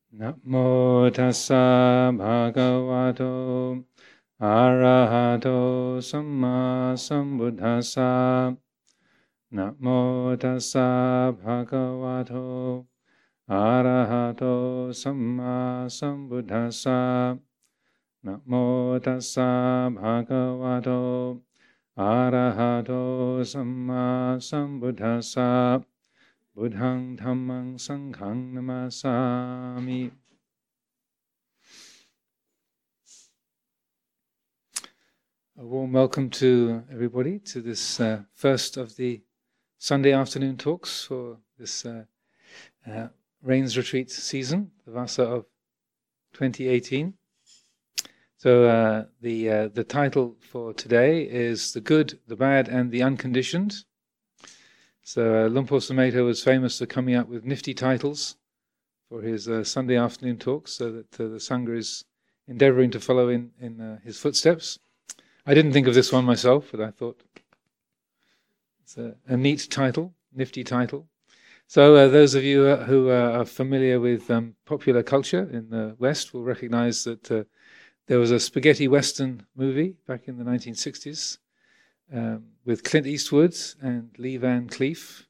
Namo tassa bhagavato arahato samma sambuddhassa. Namo tassa bhagavato arahato samma sambuddhassa. Namo tassa bhagavato arahato samma sambuddhassa. Buddhang dhammang sanghang namasami. A warm welcome to everybody to this first of the Sunday afternoon talks for this Rains Retreat season, the Vasa of 2018. So the title for today is The Good, the Bad and the Unconditioned. So Luang Por Sumedho was famous for coming up with nifty titles for his Sunday afternoon talks, so that the Sangha is endeavouring to follow in his footsteps. I didn't think of this one myself, but I thought it's a neat title, nifty title. So those of you who are familiar with popular culture in the West will recognise that there was a spaghetti western movie back in the 1960s, with Clint Eastwood and Lee Van Cleef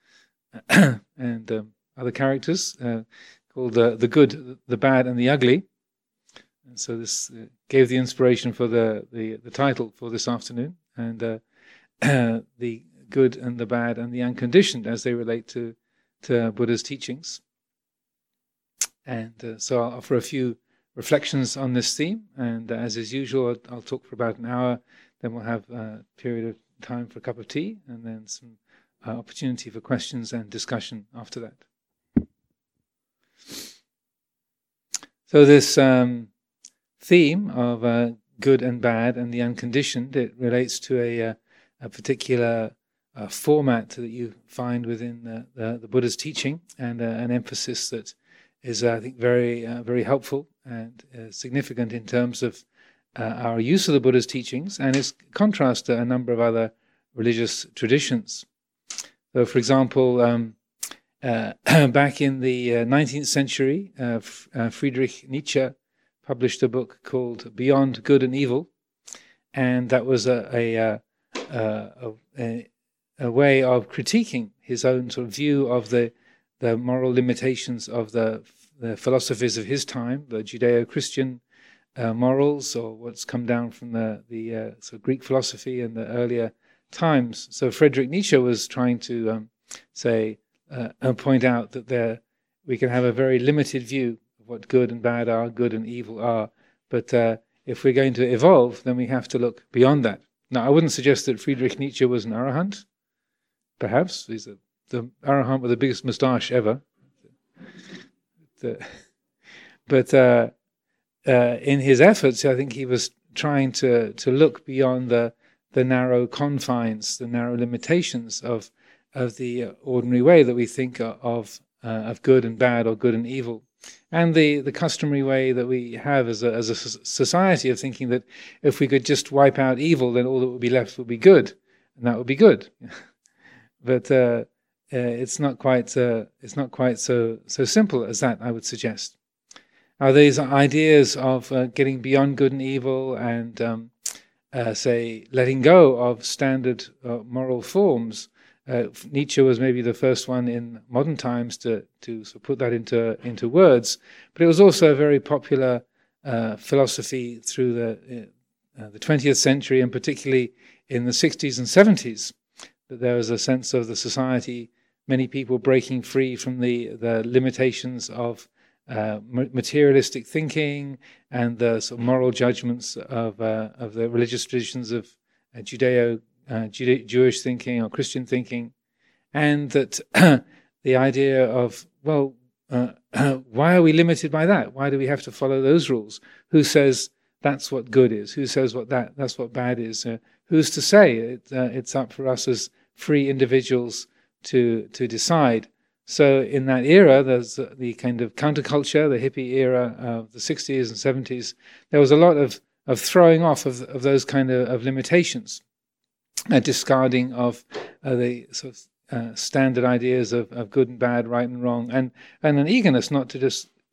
and other characters called The Good, the Bad and the Ugly. And so this gave the inspiration for the title for this afternoon, and the good and the bad and the unconditioned as they relate to Buddha's teachings. And so I'll offer a few reflections on this theme, and as is usual, I'll talk for about an hour. Then we'll have a period of time for a cup of tea, and then some opportunity for questions and discussion after that. So this theme of good and bad and the unconditioned, it relates to a particular format that you find within the Buddha's teaching, and an emphasis that is, I think, very helpful and significant in terms of our use of the Buddha's teachings, and its contrast to a number of other religious traditions. So, for example, back in the 19th century, Friedrich Nietzsche published a book called Beyond Good and Evil, and that was a way of critiquing his own sort of view of the moral limitations of the philosophies of his time, the Judeo-Christian morals, or what's come down from the sort of Greek philosophy in the earlier times. So Friedrich Nietzsche was trying to point out that we can have a very limited view of what good and bad are, good and evil are, but if we're going to evolve, then we have to look beyond that. Now, I wouldn't suggest that Friedrich Nietzsche was an arahant. Perhaps he's the arahant with the biggest moustache ever. But in his efforts, I think he was trying to look beyond the narrow confines, the narrow limitations of the ordinary way that we think of good and bad or good and evil, and the customary way that we have as a society of thinking that if we could just wipe out evil, then all that would be left would be good, and that would be good. But it's not quite so simple as that, I would suggest. Now, these ideas of getting beyond good and evil and letting go of standard moral forms. Nietzsche was maybe the first one in modern times to sort of put that into words, but it was also a very popular philosophy through the 20th century, and particularly in the 60s and 70s, that there was a sense of the society, many people breaking free from the limitations of materialistic thinking and the sort of moral judgments of the religious traditions of Jewish thinking or Christian thinking, and that the idea of, why are we limited by that? Why do we have to follow those rules? Who says that's what good is? Who says that's what bad is? Who's to say? It's up for us as free individuals to decide. So in that era, there's the kind of counterculture, the hippie era of the 60s and 70s. There was a lot of throwing off of those kind of limitations, a discarding of the sort of standard ideas of good and bad, right and wrong, and an eagerness not to just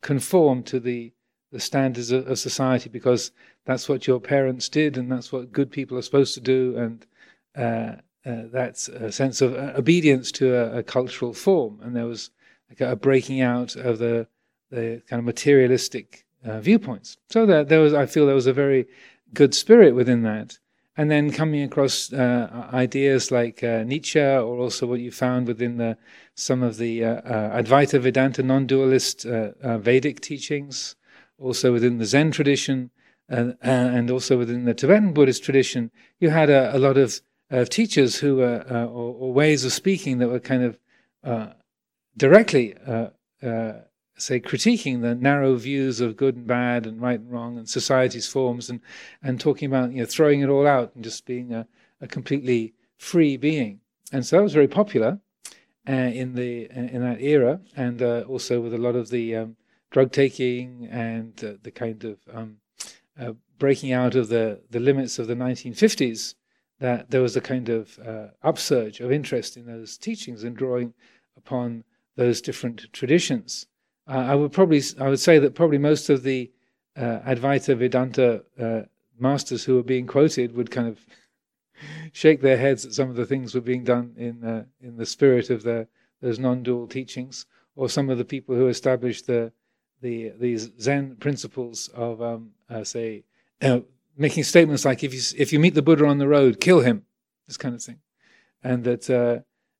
conform to the standards of society because that's what your parents did and that's what good people are supposed to do, and that's a sense of obedience to a cultural form. And there was like a breaking out of the kind of materialistic viewpoints. So I feel there was a very good spirit within that. And then coming across ideas like Nietzsche, or also what you found within some of the Advaita Vedanta non-dualist Vedic teachings, also within the Zen tradition, and also within the Tibetan Buddhist tradition, you had a lot of teachers who were, or ways of speaking that were kind of directly, say, critiquing the narrow views of good and bad and right and wrong and society's forms, and talking about throwing it all out and just being a completely free being. And so that was very popular in that era, and also with a lot of the drug taking and the kind of breaking out of the limits of the 1950s. That there was a kind of upsurge of interest in those teachings and drawing upon those different traditions. I would say that probably most of the Advaita Vedanta masters who were being quoted would kind of shake their heads at some of the things that were being done in the spirit of those non-dual teachings, or some of the people who established these Zen principles of making statements like if you meet the Buddha on the road, kill him, this kind of thing, and that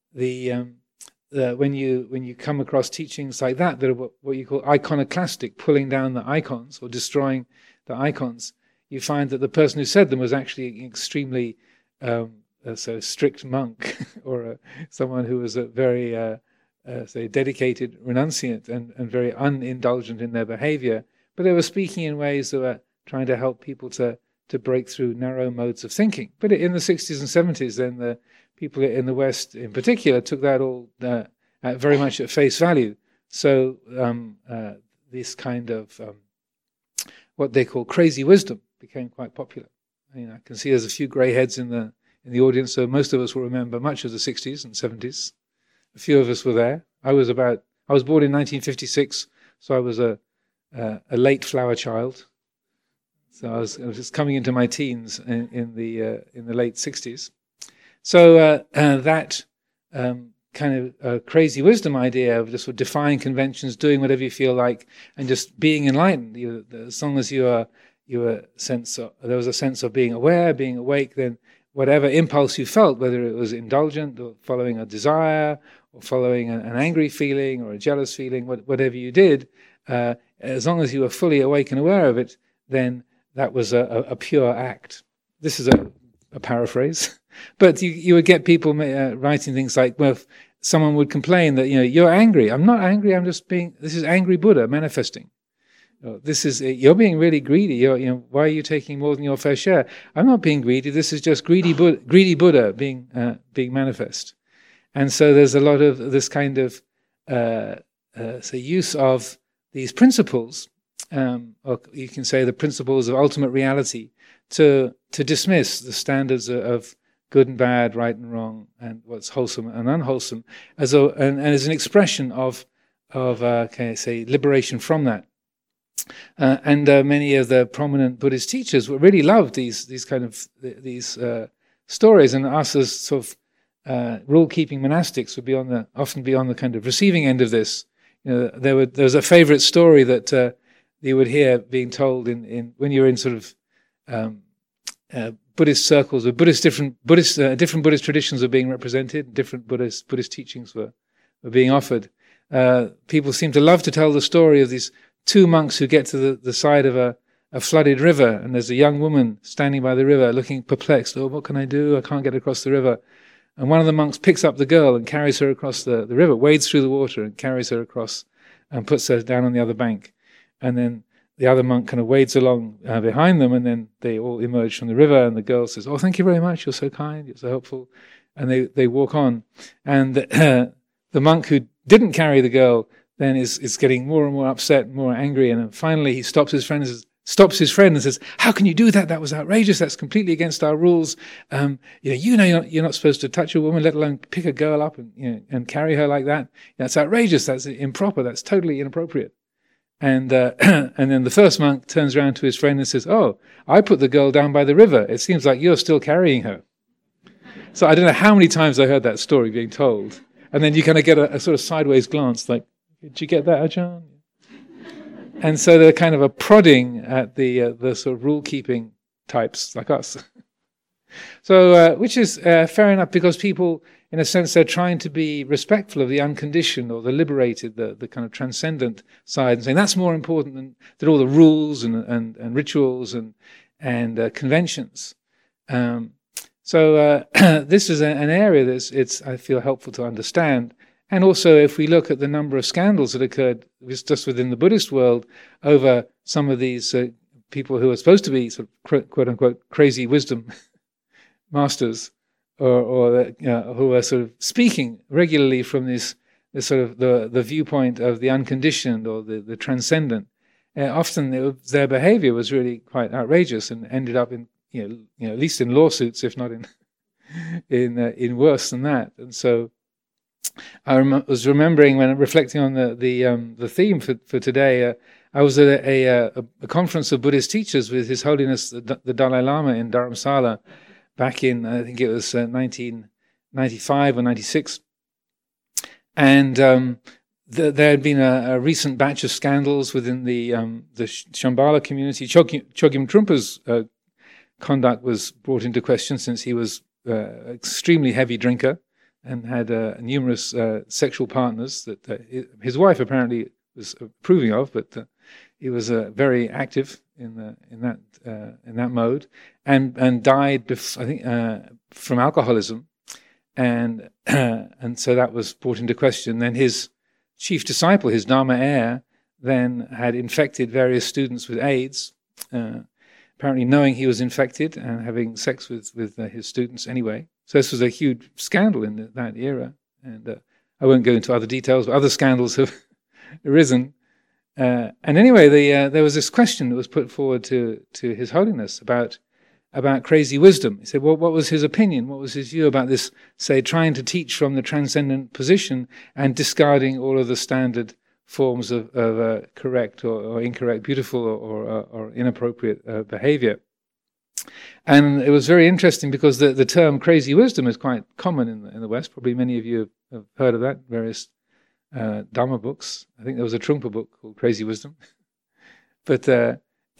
when you come across teachings like that are what you call iconoclastic, pulling down the icons or destroying the icons, you find that the person who said them was actually an extremely strict monk or someone who was a very dedicated renunciant and very unindulgent in their behavior. But they were speaking in ways that were trying to help people to break through narrow modes of thinking. But in the 60s and 70s, then the people in the West in particular took that all very much at face value. So this kind of what they call crazy wisdom became quite popular. I can see there's a few grey heads in the audience, so most of us will remember much of the 60s and 70s. A few of us were there. I was born in 1956, so I was a late flower child. So I was just coming into my teens in the late 60s. So that kind of crazy wisdom idea of just defying conventions, doing whatever you feel like, and just being enlightened. As long as there was a sense of being aware, being awake, then whatever impulse you felt, whether it was indulgent or following a desire or following an angry feeling or a jealous feeling, whatever you did, as long as you were fully awake and aware of it, then that was a pure act. This is a paraphrase. But you would get people writing things like, well, someone would complain that, you're angry. I'm not angry, this is angry Buddha manifesting. You're being really greedy. Why are you taking more than your fair share? I'm not being greedy. This is just greedy Buddha being manifest. And so there's a lot of this kind of use of these principles, or you can say the principles of ultimate reality, to dismiss the standards of good and bad, right and wrong, and what's wholesome and unwholesome, as an expression of liberation from that. And many of the prominent Buddhist teachers really loved these stories, and us as sort of rule-keeping monastics would often be on the kind of receiving end of this. There was a favorite story that you would hear being told in when you're in sort of Buddhist circles, where different Buddhist traditions are being represented, different Buddhist teachings were being offered. People seem to love to tell the story of these two monks who get to the side of a flooded river, and there's a young woman standing by the river looking perplexed. Oh, what can I do? I can't get across the river. And one of the monks picks up the girl and carries her across the river, wades through the water and carries her across and puts her down on the other bank. And then the other monk kind of wades along behind them, and then they all emerge from the river, and the girl says, "Oh, thank you very much, you're so kind, you're so helpful." And they walk on. And the monk who didn't carry the girl then is getting more and more upset, more angry, and then finally he stops his friend and says, "How can you do that? That was outrageous. That's completely against our rules. You're not supposed to touch a woman, let alone pick a girl up and carry her like that. That's outrageous. That's improper. That's totally inappropriate." And and then the first monk turns around to his friend and says, "Oh, I put the girl down by the river. It seems like you're still carrying her." So I don't know how many times I heard that story being told. And then you kind of get a sort of sideways glance like, "Did you get that, Ajahn?" And so they're kind of a prodding at the sort of rule-keeping types like us. So, which is fair enough, because people, in a sense, they're trying to be respectful of the unconditioned or the liberated, the kind of transcendent side, and saying that's more important than all the rules and rituals and conventions. So this is an area that's I feel helpful to understand. And also, if we look at the number of scandals that occurred just within the Buddhist world over some of these people who are supposed to be sort of quote unquote crazy wisdom masters, or who are sort of speaking regularly from this sort of the viewpoint of the unconditioned or the transcendent, often their behavior was really quite outrageous and ended up in at least in lawsuits, if not in worse than that. And so I was remembering, when reflecting on the theme for today, I was at a conference of Buddhist teachers with His Holiness the Dalai Lama in Dharamsala back in, I think it was 1995 or 96. And there had been a recent batch of scandals within the Shambhala community. Chogyam Trungpa's conduct was brought into question, since he was an extremely heavy drinker and had numerous sexual partners that his wife apparently was approving of, but he was very active in that mode, and died, I think, from alcoholism, and so that was brought into question. Then his chief disciple, his Dharma heir, then had infected various students with AIDS, apparently knowing he was infected and having sex with his students anyway. So this was a huge scandal in that era, and I won't go into other details, but other scandals have arisen. And anyway, there was this question that was put forward to His Holiness about crazy wisdom. He said, well, what was his opinion? What was his view about this, say, trying to teach from the transcendent position and discarding all of the standard forms of correct or incorrect, beautiful or inappropriate behavior? And it was very interesting, because the term crazy wisdom is quite common in the West. Probably many of you have heard of that, various Dhamma books. I think there was a Trungpa book called Crazy Wisdom. But the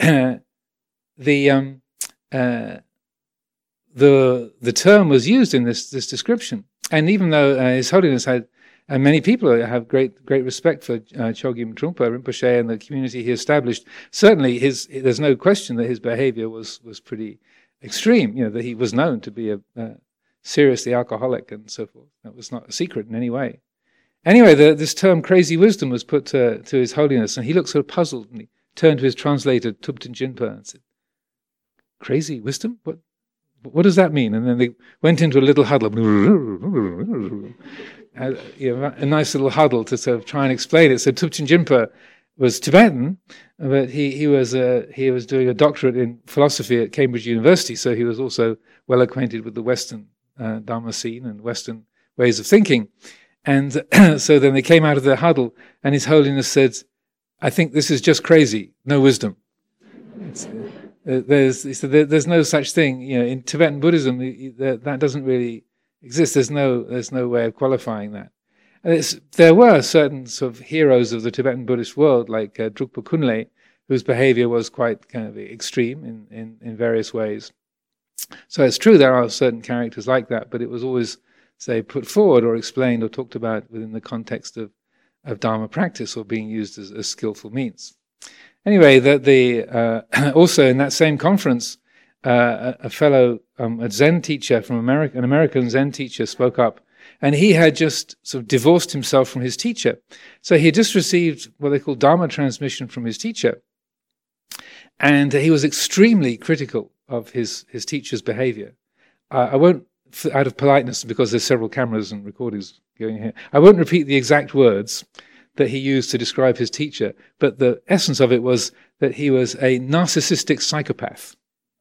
term was used in this description. And even though His Holiness had, and many people have great respect for Chogyam Trungpa Rinpoche and the community he established, certainly there's no question that his behavior was pretty extreme. That he was known to be a seriously alcoholic and so forth. That was not a secret in any way. Anyway, this term crazy wisdom was put to His Holiness, and he looked sort of puzzled, and he turned to his translator, Thubten Jinpa, and said, "Crazy wisdom? What does that mean?" And then they went into a little huddle, a nice little huddle to sort of try and explain it. So Thubten Jinpa was Tibetan, but he was doing a doctorate in philosophy at Cambridge University, so he was also well acquainted with the Western Dharma scene and Western ways of thinking. And so then they came out of the huddle, and His Holiness said, "I think this is just crazy, no wisdom." There's no such thing, in Tibetan Buddhism. That doesn't really exist. There's no way of qualifying that. And there were certain sort of heroes of the Tibetan Buddhist world, like Drukpa Kunle, whose behavior was quite kind of extreme in various ways. So it's true there are certain characters like that, but it was always, say, put forward or explained or talked about within the context of Dharma practice, or being used as skillful means. Anyway, also in that same conference, a fellow a Zen teacher from America, an American Zen teacher, spoke up, and he had just sort of divorced himself from his teacher. So he had just received what they call Dharma transmission from his teacher, and he was extremely critical of his teacher's behavior. I won't, out of politeness, because there's several cameras and recordings going here, I won't repeat the exact words that he used to describe his teacher, but the essence of it was that he was a narcissistic psychopath.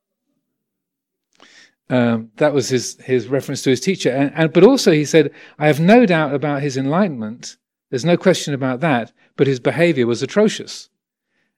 That was his reference to his teacher. But also he said, I have no doubt about his enlightenment, there's no question about that, but his behavior was atrocious.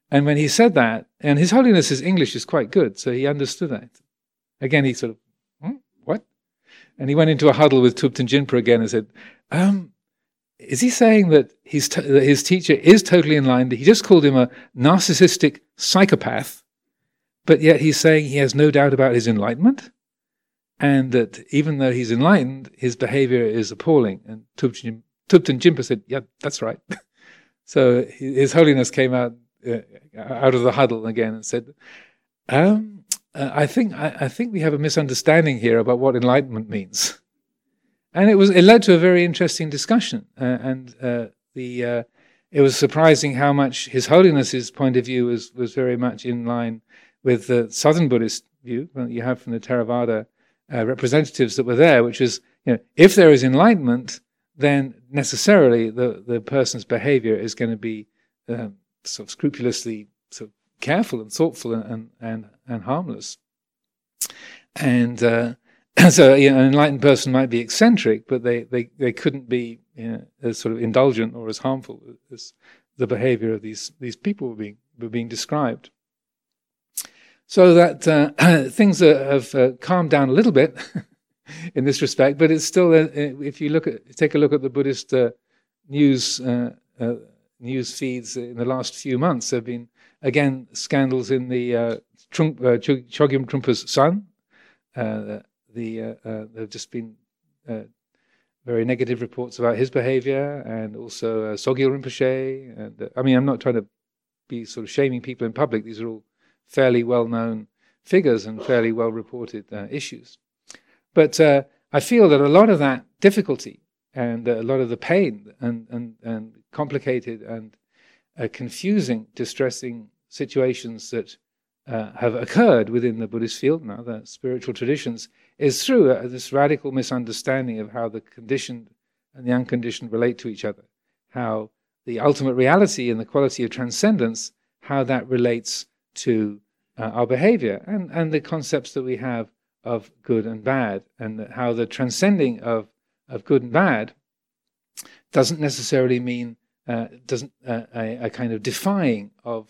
And when he said that, and His Holiness's English is quite good, so he understood that. Again, he sort of, what? And he went into a huddle with Thubten Jinpa again and said, is he saying that that his teacher is totally enlightened? He just called him a narcissistic psychopath, but yet he's saying he has no doubt about his enlightenment, and that even though he's enlightened, his behavior is appalling. And Thubten Jinpa said, yeah, that's right. So His Holiness came out of the huddle again and said, I think we have a misunderstanding here about what enlightenment means. And it led to a very interesting discussion, it was surprising how much His Holiness's point of view was very much in line with the Southern Buddhist view that you have from the Theravada representatives that were there, which is, if there is enlightenment, then necessarily the person's behavior is going to be sort of scrupulously sort of careful and thoughtful and harmless. And so an enlightened person might be eccentric, but they couldn't be as sort of indulgent or as harmful as the behavior of these people were being described. So that things have calmed down a little bit in this respect, but it's still, if you take a look at the Buddhist news feeds in the last few months, there have been again scandals in the Chogyam Trungpa's son. There have just been very negative reports about his behavior, and also Sogyal Rinpoche. And I'm not trying to be sort of shaming people in public. These are all fairly well-known figures and fairly well-reported issues. But I feel that a lot of that difficulty and a lot of the pain and complicated and confusing, distressing situations that have occurred within the Buddhist field and other spiritual traditions is through this radical misunderstanding of how the conditioned and the unconditioned relate to each other, how the ultimate reality and the quality of transcendence, how that relates to our behavior and the concepts that we have of good and bad, and how the transcending of good and bad doesn't necessarily mean a kind of defying of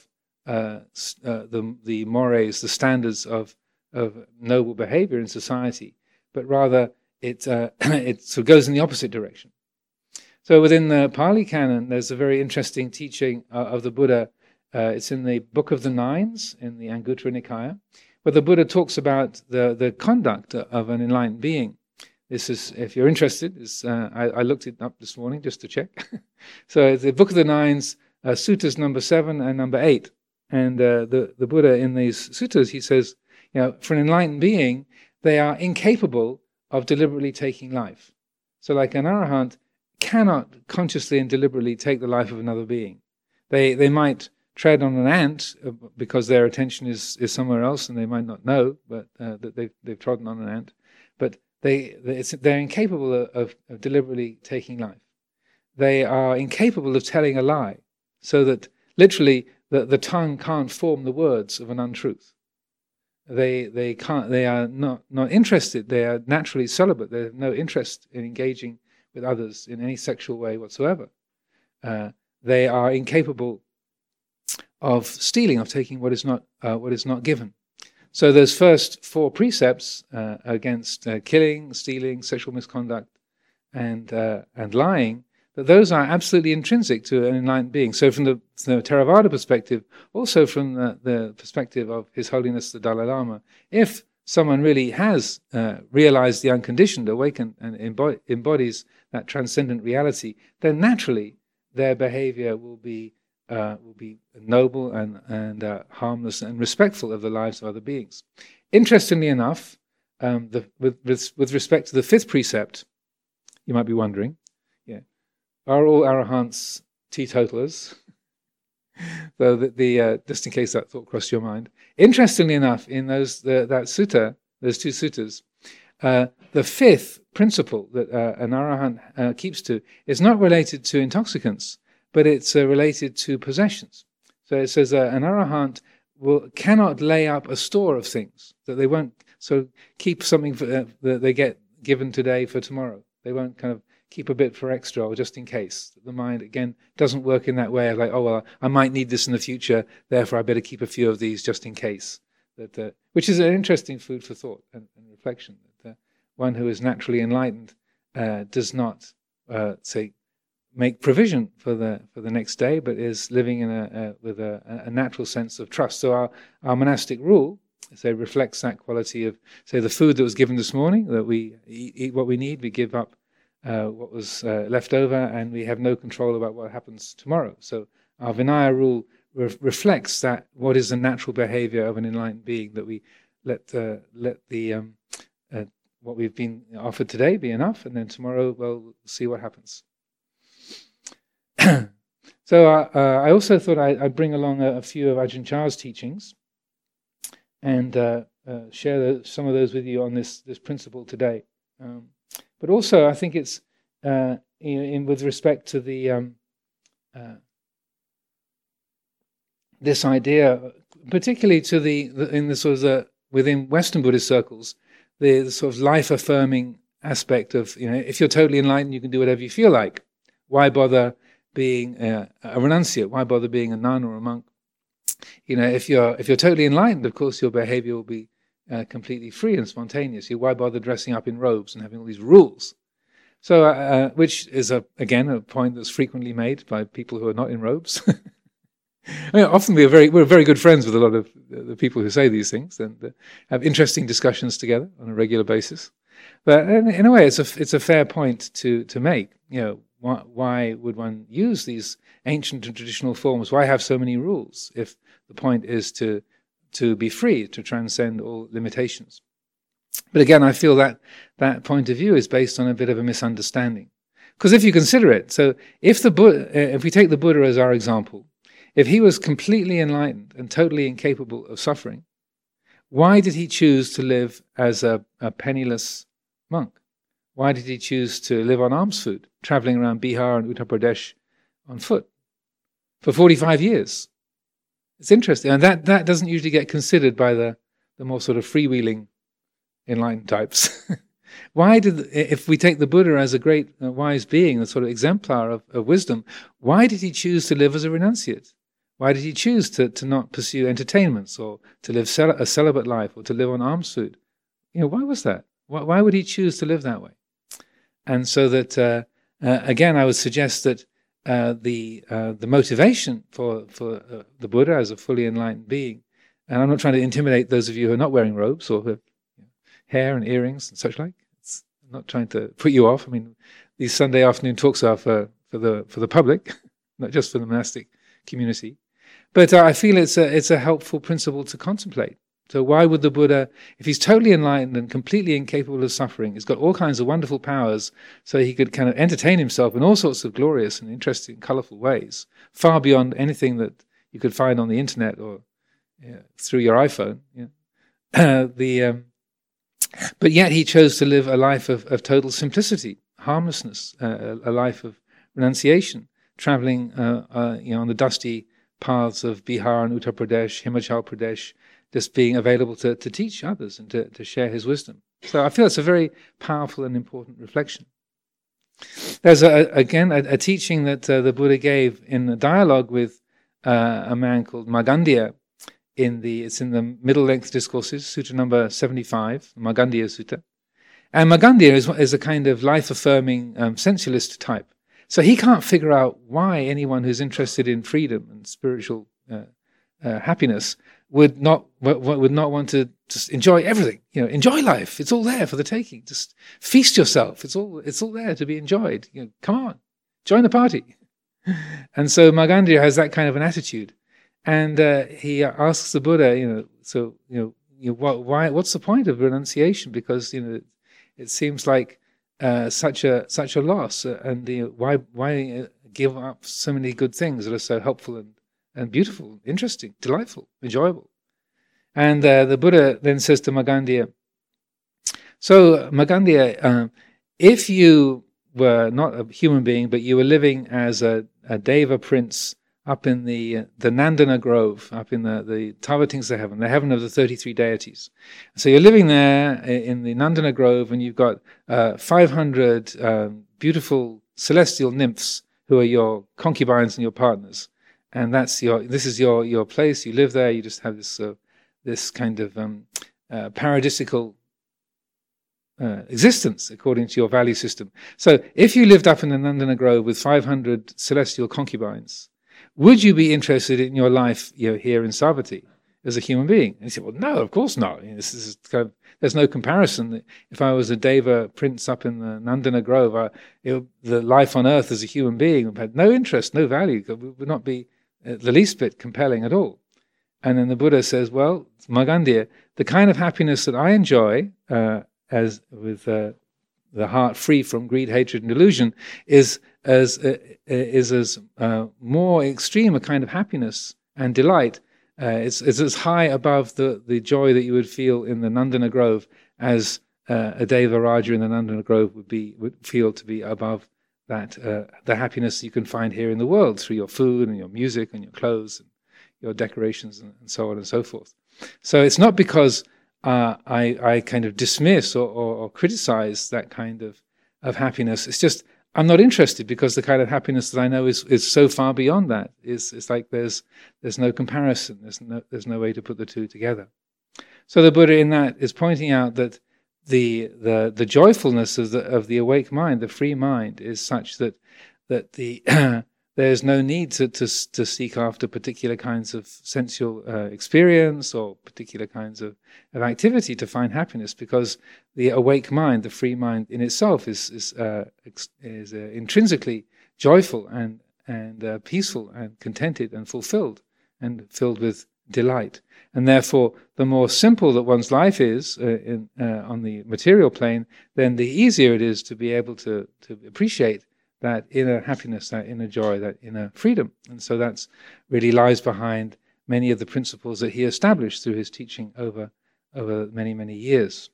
the mores, the standards of noble behavior in society, but rather it sort of goes in the opposite direction. So within the Pali Canon, there's a very interesting teaching of the Buddha. It's in the Book of the Nines in the Anguttara Nikaya, where the Buddha talks about the conduct of an enlightened being. This is, if you're interested, I looked it up this morning just to check. So it's the Book of the Nines, suttas number 7 and number 8. And the Buddha in these suttas, he says, for an enlightened being, they are incapable of deliberately taking life. So like an arahant cannot consciously and deliberately take the life of another being. They might tread on an ant because their attention is somewhere else and they might not know, but that they've trodden on an ant. But they're incapable of deliberately taking life. They are incapable of telling a lie, so that literally the tongue can't form the words of an untruth. They can't. They are not interested. They are naturally celibate. They have no interest in engaging with others in any sexual way whatsoever. They are incapable of stealing, of taking what is not given. So those first 4 precepts against killing, stealing, sexual misconduct, and lying, that those are absolutely intrinsic to an enlightened being. So from the Theravada perspective, also from the perspective of His Holiness the Dalai Lama, if someone really has realized the unconditioned, awakened, and embodies that transcendent reality, then naturally their behavior will be noble and harmless and respectful of the lives of other beings. Interestingly enough, with respect to the 5th precept, you might be wondering, are all arahants teetotalers? So just in case that thought crossed your mind. Interestingly enough, in that sutta, those 2 suttas, the 5th principle that an arahant keeps to is not related to intoxicants, but it's related to possessions. So it says an arahant cannot lay up a store of things, that they won't keep something that they get given today for tomorrow. They won't kind of keep a bit for extra, or just in case. The mind, again, doesn't work in that way of like, oh, well, I might need this in the future, therefore I better keep a few of these just in case. Which is an interesting food for thought and reflection. That one who is naturally enlightened does not, say, make provision for the next day, but is living in with a natural sense of trust. So our monastic rule, say, reflects that quality of, say, the food that was given this morning, that we eat what we need, we give up what was left over, and we have no control about what happens tomorrow. So our Vinaya rule reflects that what is the natural behavior of an enlightened being, that we let what we've been offered today be enough, and then tomorrow, well, we'll see what happens. So I also thought I'd bring along a few of Ajahn Chah's teachings and share some of those with you on this principle today. But also, I think it's with respect to the this idea, particularly to in the sort of within Western Buddhist circles, the sort of life-affirming aspect of, if you're totally enlightened, you can do whatever you feel like. Why bother being a renunciate? Why bother being a nun or a monk? If you're totally enlightened, of course your behavior will be completely free and spontaneous. Why bother dressing up in robes and having all these rules? So, which is again a point that's frequently made by people who are not in robes. I mean, often we're very good friends with a lot of the people who say these things, and have interesting discussions together on a regular basis. But in a way, it's a fair point to make. Why would one use these ancient and traditional forms? Why have so many rules if the point is to be free, to transcend all limitations? But again, I feel that point of view is based on a bit of a misunderstanding. Because if you consider it, so if we take the Buddha as our example, if he was completely enlightened and totally incapable of suffering, why did he choose to live as a penniless monk? Why did he choose to live on alms food, traveling around Bihar and Uttar Pradesh on foot for 45 years? It's interesting, and that doesn't usually get considered by the more sort of freewheeling enlightened types. If we take the Buddha as a great wise being, a sort of exemplar of wisdom, why did he choose to live as a renunciate? Why did he choose to not pursue entertainments, or to live a celibate life, or to live on alms food? Why was that? Why would he choose to live that way? And so that, again, I would suggest that the motivation for the Buddha as a fully enlightened being, and I'm not trying to intimidate those of you who are not wearing robes or who have hair and earrings and such like. I'm not trying to put you off. I mean, these Sunday afternoon talks are for the public, not just for the monastic community. But I feel it's a helpful principle to contemplate. So why would the Buddha, if he's totally enlightened and completely incapable of suffering, he's got all kinds of wonderful powers, so he could kind of entertain himself in all sorts of glorious and interesting, colourful ways, far beyond anything that you could find on the internet or through your iPhone. But yet he chose to live a life of total simplicity, harmlessness, a life of renunciation, travelling on the dusty paths of Bihar and Uttar Pradesh, Himachal Pradesh, just being available to teach others and to share his wisdom. So I feel it's a very powerful and important reflection. There's a teaching that the Buddha gave in a dialogue with a man called Markandeya. It's in the middle length discourses, Sutta number 75, Markandeya Sutta. And Markandeya is a kind of life-affirming sensualist type. So he can't figure out why anyone who's interested in freedom and spiritual happiness would not want to just enjoy everything. Enjoy life. It's all there for the taking. Just feast yourself. It's all there to be enjoyed. Come on, join the party. And so Markandeya has that kind of an attitude, and he asks the Buddha, what's the point of renunciation? Because it seems like such a loss, and why give up so many good things that are so helpful and beautiful, interesting, delightful, enjoyable? And the Buddha then says to Markandeya, so Markandeya, if you were not a human being, but you were living as a Deva prince up in the Nandana Grove, up in the Tavatimsa heaven, the heaven of the 33 deities. So you're living there in the Nandana Grove, and you've got 500 beautiful celestial nymphs who are your concubines and your partners, and this is your place. You live there. You just have this kind of paradisical existence according to your value system. So if you lived up in the Nandana Grove with 500 celestial concubines, would you be interested in your life here in Savatthi as a human being? And you say, well, no, of course not. This is there's no comparison. If I was a Deva prince up in the Nandana Grove, the life on earth as a human being had no interest, no value. It would not be the least bit compelling at all. And then the Buddha says, well, Markandeya, the kind of happiness that I enjoy as with the heart free from greed, hatred, and delusion is as more extreme a kind of happiness and delight. It's as high above the joy that you would feel in the Nandana Grove as a Deva Raja in the Nandana Grove would feel to be above that the happiness you can find here in the world through your food and your music and your clothes and your decorations and so on and so forth. So it's not because I kind of dismiss or criticize that kind of happiness. It's just I'm not interested because the kind of happiness that I know is so far beyond that. It's like there's no comparison. There's no way to put the two together. So the Buddha in that is pointing out that the joyfulness of the awake mind, the free mind, is such that there's no need to seek after particular kinds of sensual experience or particular kinds of activity to find happiness, because the awake mind, the free mind in itself, is intrinsically joyful and peaceful and contented and fulfilled and filled with delight. And therefore, the more simple that one's life is on the material plane, then the easier it is to be able to appreciate that inner happiness, that inner joy, that inner freedom. And so that's really lies behind many of the principles that he established through his teaching over many, many years.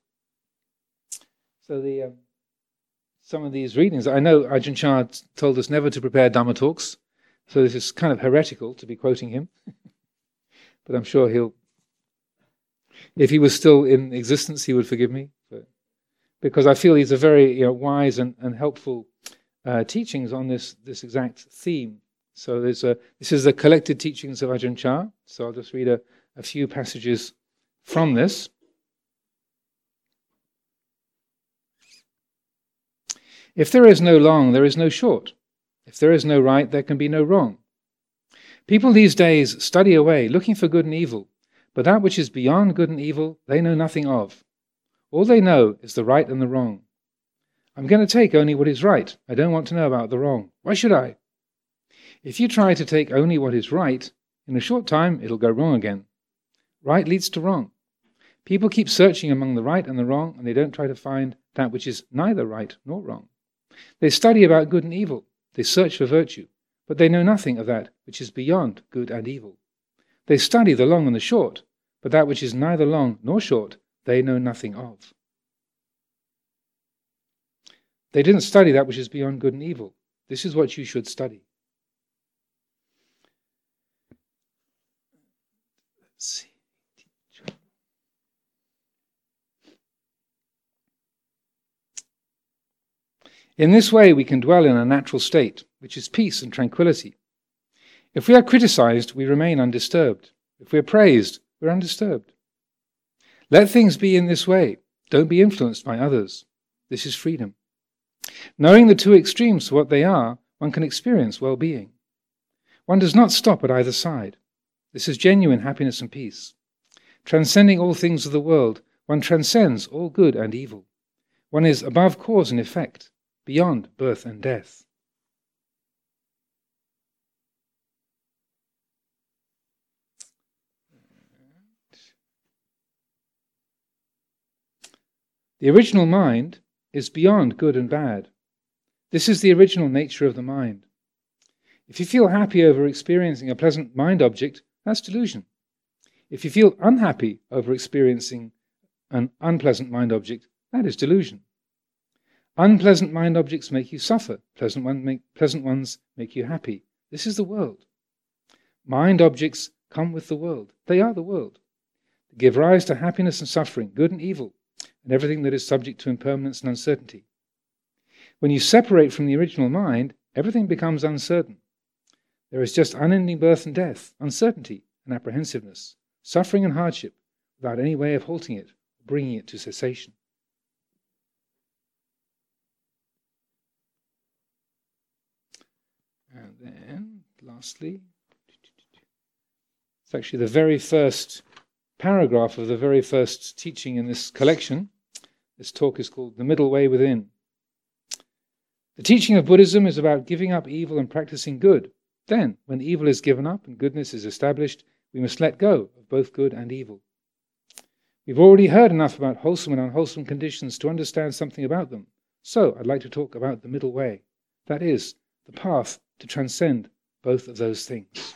So some of these readings, I know Ajahn Chah told us never to prepare Dhamma talks, so this is kind of heretical to be quoting him. But I'm sure if he was still in existence, he would forgive me. Because I feel these are very wise and helpful teachings on this exact theme. So this is the collected teachings of Ajahn Chah. So I'll just read a few passages from this. If there is no long, there is no short. If there is no right, there can be no wrong. People these days study away, looking for good and evil, but that which is beyond good and evil, they know nothing of. All they know is the right and the wrong. I'm going to take only what is right. I don't want to know about the wrong. Why should I? If you try to take only what is right, in a short time it'll go wrong again. Right leads to wrong. People keep searching among the right and the wrong, and they don't try to find that which is neither right nor wrong. They study about good and evil. They search for virtue, but they know nothing of that which is beyond good and evil. They study the long and the short, but that which is neither long nor short, they know nothing of. They didn't study that which is beyond good and evil. This is what you should study. Let's see. In this way, we can dwell in a natural state, which is peace and tranquility. If we are criticized, we remain undisturbed. If we are praised, we're undisturbed. Let things be in this way. Don't be influenced by others. This is freedom. Knowing the two extremes for what they are, one can experience well-being. One does not stop at either side. This is genuine happiness and peace. Transcending all things of the world, one transcends all good and evil. One is above cause and effect, beyond birth and death. The original mind is beyond good and bad. This is the original nature of the mind. If you feel happy over experiencing a pleasant mind object, that's delusion. If you feel unhappy over experiencing an unpleasant mind object, that is delusion. Unpleasant mind objects make you suffer. Pleasant ones make you happy. This is the world. Mind objects come with the world. They are the world. They give rise to happiness and suffering, good and evil, and everything that is subject to impermanence and uncertainty. When you separate from the original mind, everything becomes uncertain. There is just unending birth and death, uncertainty and apprehensiveness, suffering and hardship, without any way of halting it, or bringing it to cessation. And then, lastly, it's actually the very first paragraph of the very first teaching in this collection. This talk is called The Middle Way Within. The teaching of Buddhism is about giving up evil and practicing good. Then, when evil is given up and goodness is established, we must let go of both good and evil. We've already heard enough about wholesome and unwholesome conditions to understand something about them. So, I'd like to talk about the middle way. That is, the path to transcend both of those things.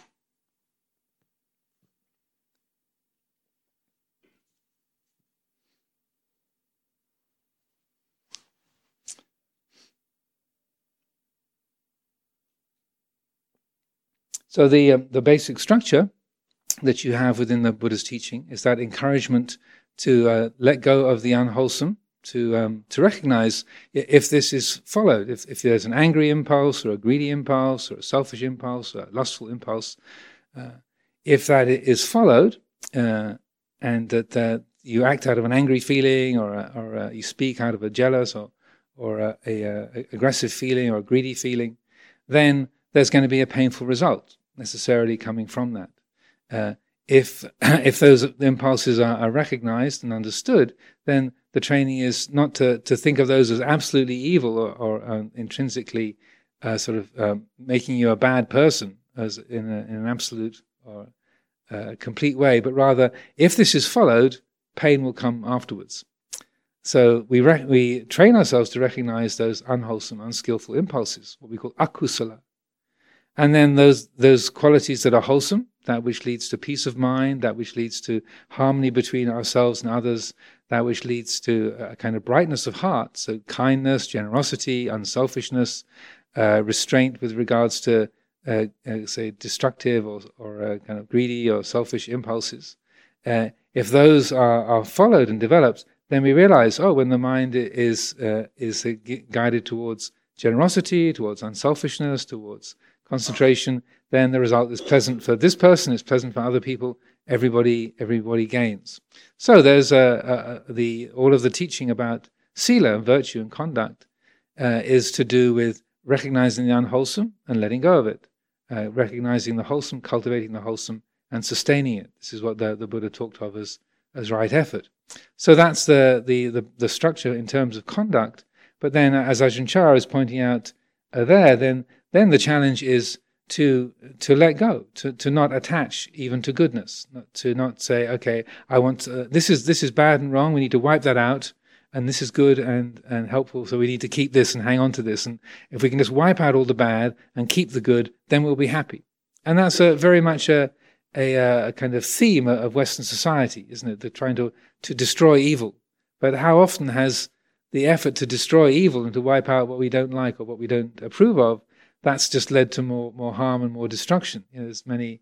So the basic structure that you have within the Buddha's teaching is that encouragement to let go of the unwholesome, to recognize if this is followed, if there's an angry impulse or a greedy impulse or a selfish impulse or a lustful impulse, if that is followed and that you act out of an angry feeling or you speak out of a jealous or a aggressive feeling or a greedy feeling, then there's going to be a painful result necessarily coming from that. If those impulses are recognized and understood, then the training is not to think of those as absolutely evil or intrinsically making you a bad person as in an absolute or complete way, but rather, if this is followed, pain will come afterwards. So we train ourselves to recognize those unwholesome, unskillful impulses, what we call akusala. And then those qualities that are wholesome, that which leads to peace of mind, that which leads to harmony between ourselves and others, that which leads to a kind of brightness of heart, so kindness, generosity, unselfishness, restraint with regards to, say, destructive or kind of greedy or selfish impulses. If those are followed and developed, then we realize, when the mind is guided towards generosity, towards unselfishness, towards concentration, then the result is pleasant for this person, it's pleasant for other people, everybody gains. So there's all of the teaching about sila, virtue and conduct, is to do with recognizing the unwholesome and letting go of it, recognizing the wholesome, cultivating the wholesome, and sustaining it. This is what the Buddha talked of as right effort. So that's the structure in terms of conduct. But then, as Ajahn Chah is pointing out then the challenge is to let go, to not attach even to goodness, to not say, okay, I want this is bad and wrong. We need to wipe that out, and this is good and helpful. So we need to keep this and hang on to this. And if we can just wipe out all the bad and keep the good, then we'll be happy. And that's very much a kind of theme of Western society, isn't it? They're trying to destroy evil. But how often has the effort to destroy evil and to wipe out what we don't like or what we don't approve of, that's just led to more harm and more destruction. There's many,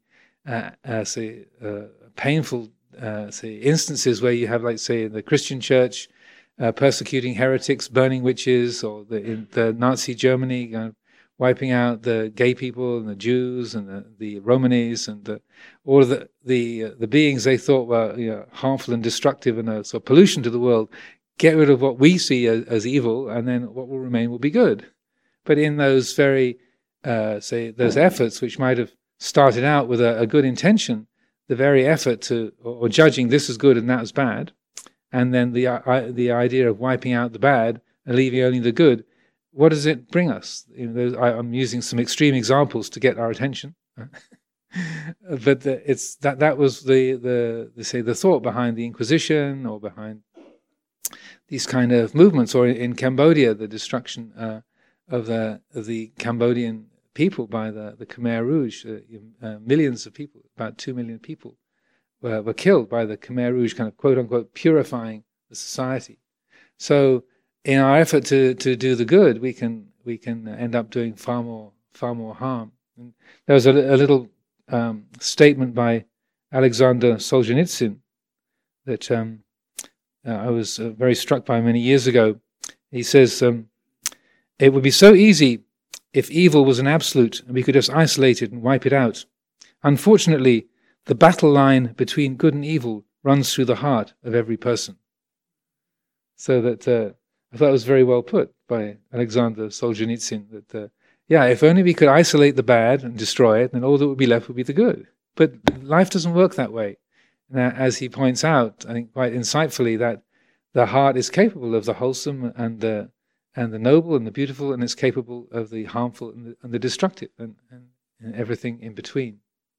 painful, instances where you have, like, say, in the Christian church, persecuting heretics, burning witches, or in the Nazi Germany, wiping out the gay people and the Jews and the Romanis and all of the beings they thought were harmful and destructive and a sort of pollution to the world. Get rid of what we see as evil, and then what will remain will be good. But in those very, those efforts which might have started out with a good intention, the very effort or judging this as good and that as bad, and then the idea of wiping out the bad and leaving only the good, what does it bring us? I'm using some extreme examples to get our attention, but that was the thought behind the Inquisition or behind these kind of movements, or in Cambodia, the destruction of the Cambodian people by the Khmer Rouge. Millions of people, about 2 million people, were killed by the Khmer Rouge, kind of quote unquote purifying the society. So in our effort to do the good, we can end up doing far more harm. And there was a little statement by Alexander Solzhenitsyn that I was very struck by many years ago. He says, it would be so easy if evil was an absolute and we could just isolate it and wipe it out. Unfortunately, the battle line between good and evil runs through the heart of every person. So that I thought it was very well put by Alexander Solzhenitsyn, that if only we could isolate the bad and destroy it, then all that would be left would be the good. But life doesn't work that way. As he points out, I think quite insightfully, that the heart is capable of the wholesome and the noble and the beautiful, and it's capable of the harmful and the destructive, and everything in between.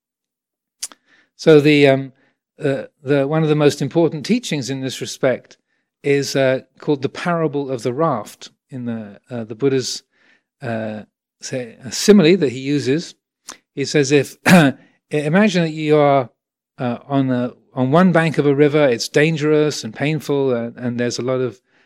So the one of the most important teachings in this respect is called the parable of the raft in the Buddha's simile that he uses. He says, if imagine that you are on one bank of a river, it's dangerous and painful, and there's a lot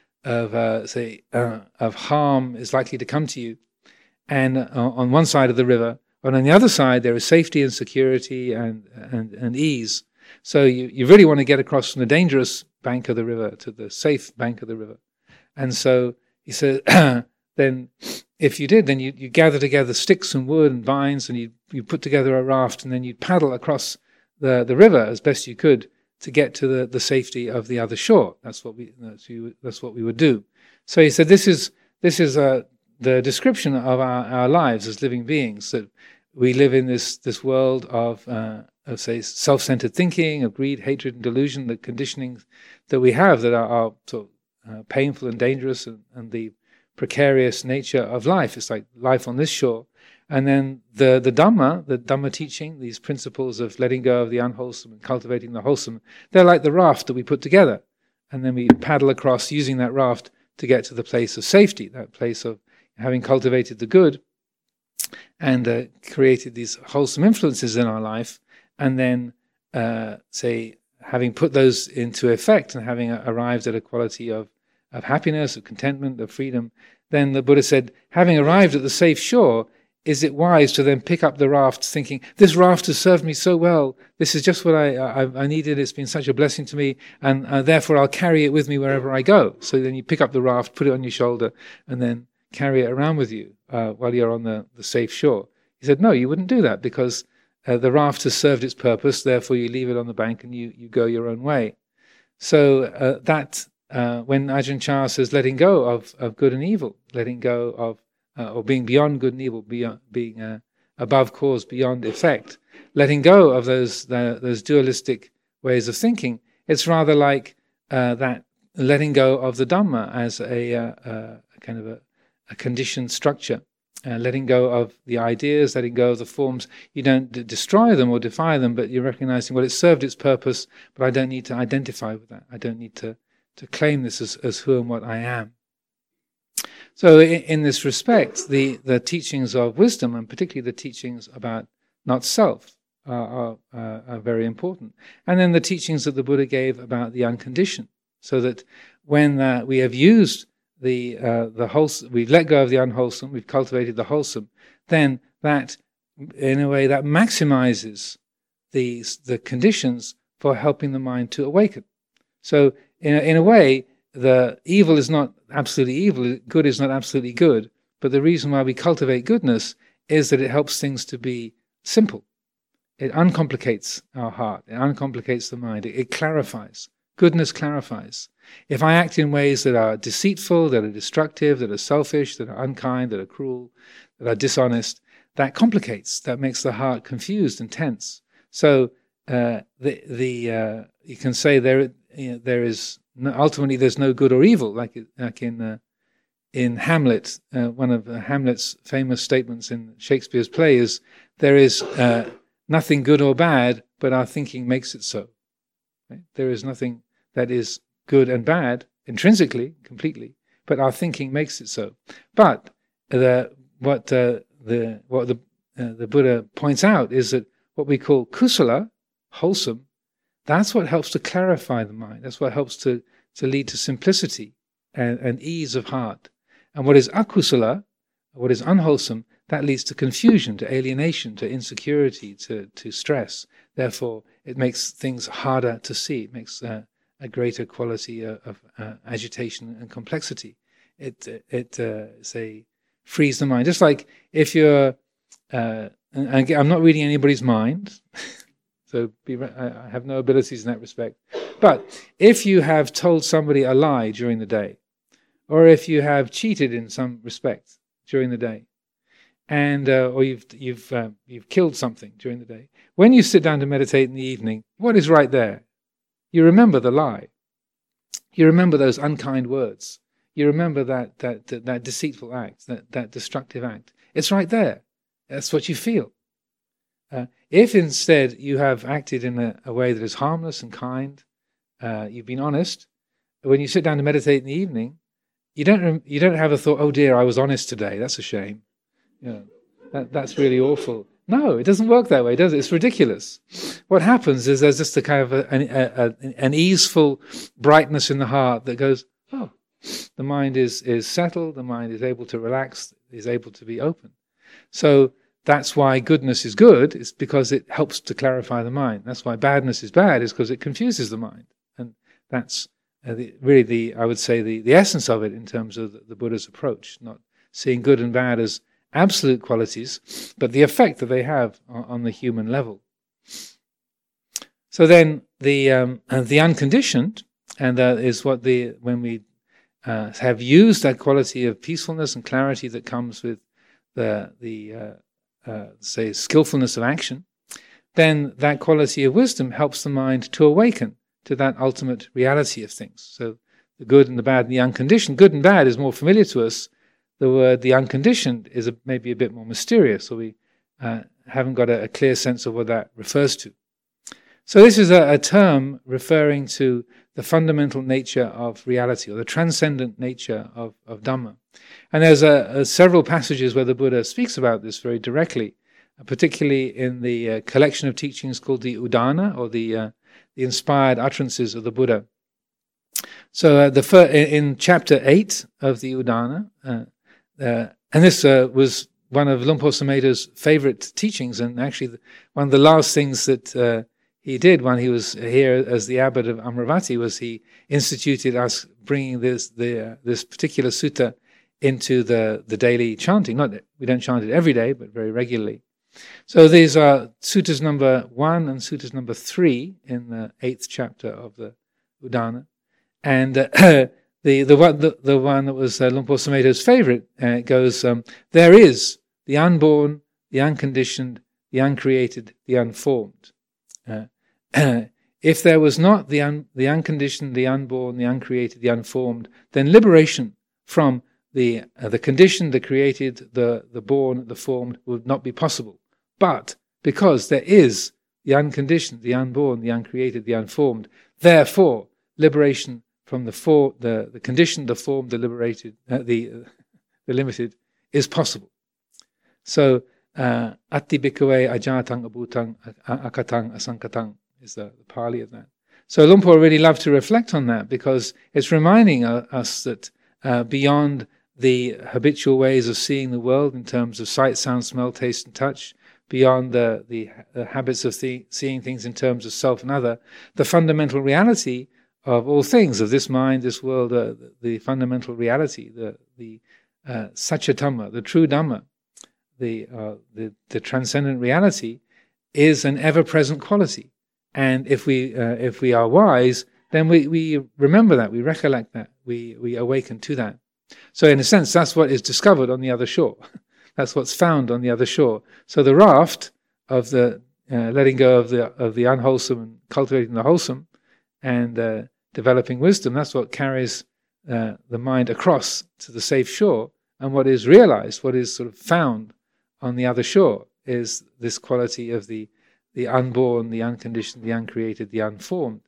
of harm is likely to come to you, and on one side of the river, and on the other side there is safety and security and ease. So you really want to get across from the dangerous bank of the river to the safe bank of the river. And so he said, then if you did, then you gather together sticks and wood and vines, and you put together a raft, and then you'd paddle across the river as best you could to get to the safety of the other shore. That's what we would do. So he said, this is the description of our lives as living beings, that we live in this world of say self-centered thinking, of greed, hatred, and delusion, the conditionings that we have that are sort of painful and dangerous, and the precarious nature of life. It's like life on this shore. And then the Dhamma teaching, these principles of letting go of the unwholesome and cultivating the wholesome, they're like the raft that we put together. And then we paddle across using that raft to get to the place of safety, that place of having cultivated the good and created these wholesome influences in our life, and then, having put those into effect and having arrived at a quality of happiness, of contentment, of freedom, then the Buddha said, having arrived at the safe shore, is it wise to then pick up the raft thinking, this raft has served me so well, this is just what I needed, it's been such a blessing to me, and therefore I'll carry it with me wherever I go. So then you pick up the raft, put it on your shoulder, and then carry it around with you while you're on the safe shore. He said, no, you wouldn't do that, because the raft has served its purpose, therefore you leave it on the bank and you go your own way. So when Ajahn Chah says letting go of good and evil, letting go of or being beyond good and evil, being above cause, beyond effect, letting go of those dualistic ways of thinking, it's rather like that letting go of the Dhamma as a kind of a conditioned structure, letting go of the ideas, letting go of the forms. You don't destroy them or defy them, but you're recognizing, well, it served its purpose, but I don't need to identify with that. I don't need to claim this as who and what I am. So in this respect, the teachings of wisdom, and particularly the teachings about not self, are very important. And then the teachings that the Buddha gave about the unconditioned, so that when we have used the wholesome, we've let go of the unwholesome, we've cultivated the wholesome, then that, in a way, that maximizes the conditions for helping the mind to awaken. So in a way, the evil is not absolutely evil, good is not absolutely good, but the reason why we cultivate goodness is that it helps things to be simple. It uncomplicates our heart, it uncomplicates the mind, it clarifies. Goodness clarifies. If I act in ways that are deceitful, that are destructive, that are selfish, that are unkind, that are cruel, that are dishonest, that complicates, that makes the heart confused and tense. So you can say there is ultimately there's no good or evil, like in Hamlet. One of Hamlet's famous statements in Shakespeare's play is, there is nothing good or bad, but our thinking makes it so. Right? There is nothing that is good and bad intrinsically, completely, but our thinking makes it so. But what the Buddha points out is that what we call kusala, wholesome, that's what helps to clarify the mind. That's what helps to lead to simplicity and ease of heart. And what is akusala, what is unwholesome, that leads to confusion, to alienation, to insecurity, to stress. Therefore, it makes things harder to see. It makes a greater quality of agitation and complexity. It frees the mind. Just like if you're, and I'm not reading anybody's mind, so I have no abilities in that respect. But if you have told somebody a lie during the day, or if you have cheated in some respect during the day, and or you've killed something during the day, when you sit down to meditate in the evening, what is right there? You remember the lie. You remember those unkind words. You remember that deceitful act, that destructive act. It's right there. That's what you feel. If instead you have acted in a way that is harmless and kind, you've been honest, when you sit down to meditate in the evening, you don't have a thought, oh dear, I was honest today, that's a shame. That's really awful. No, it doesn't work that way, does it? It's ridiculous. What happens is there's just a kind of an easeful brightness in the heart that goes, oh, the mind is settled, the mind is able to relax, is able to be open. So that's why goodness is good, it's because it helps to clarify the mind. That's why badness is bad, is because it confuses the mind. And that's really I would say, the essence of it in terms of the Buddha's approach, not seeing good and bad as absolute qualities, but the effect that they have on the human level. So then the unconditioned, and that is what when we have used that quality of peacefulness and clarity that comes with the skillfulness of action, then that quality of wisdom helps the mind to awaken to that ultimate reality of things. So the good and the bad and the unconditioned. Good and bad is more familiar to us. The word the unconditioned is maybe a bit more mysterious, or we haven't got a clear sense of what that refers to. So this is a term referring to the fundamental nature of reality, or the transcendent nature of Dhamma. And there's several passages where the Buddha speaks about this very directly, particularly in the collection of teachings called the Udana, or the inspired utterances of the Buddha. So in chapter 8 of the Udana, and this was one of Luang Por Sumedho's favorite teachings, and actually one of the last things that he did when he was here as the abbot of Amaravati was he instituted us bringing this particular sutta into the daily chanting. Not that we don't chant it every day, but very regularly. So these are suttas number 1 and suttas number 3 in the 8th chapter of the Udana, and the one that was Luang Por Sumedho's favorite goes, there is the unborn, the unconditioned, the uncreated, the unformed. If there was not the unconditioned, the unborn, the uncreated, the unformed, then liberation from the conditioned, the created, the born, the formed would not be possible. But because there is the unconditioned, the unborn, the uncreated, the unformed, therefore liberation from the conditioned, the formed, the liberated, the limited is possible. So atti bhikkhave ajatang abhutang akatang asankatang is the Pali of that. So Luang Por really loved to reflect on that, because it's reminding us that beyond the habitual ways of seeing the world in terms of sight, sound, smell, taste and touch, beyond the habits of seeing things in terms of self and other, the fundamental reality of all things, of this mind, this world, the fundamental reality, the Satya Dhamma, the true Dhamma, the transcendent reality, is an ever-present quality. And if we are wise, then we remember that, we recollect that, we awaken to that. So in a sense, that's what is discovered on the other shore. That's what's found on the other shore. So the raft of the letting go of the unwholesome and cultivating the wholesome, and developing wisdom, that's what carries the mind across to the safe shore. And what is realized, what is sort of found on the other shore, is this quality of the unborn, the unconditioned, the uncreated, the unformed.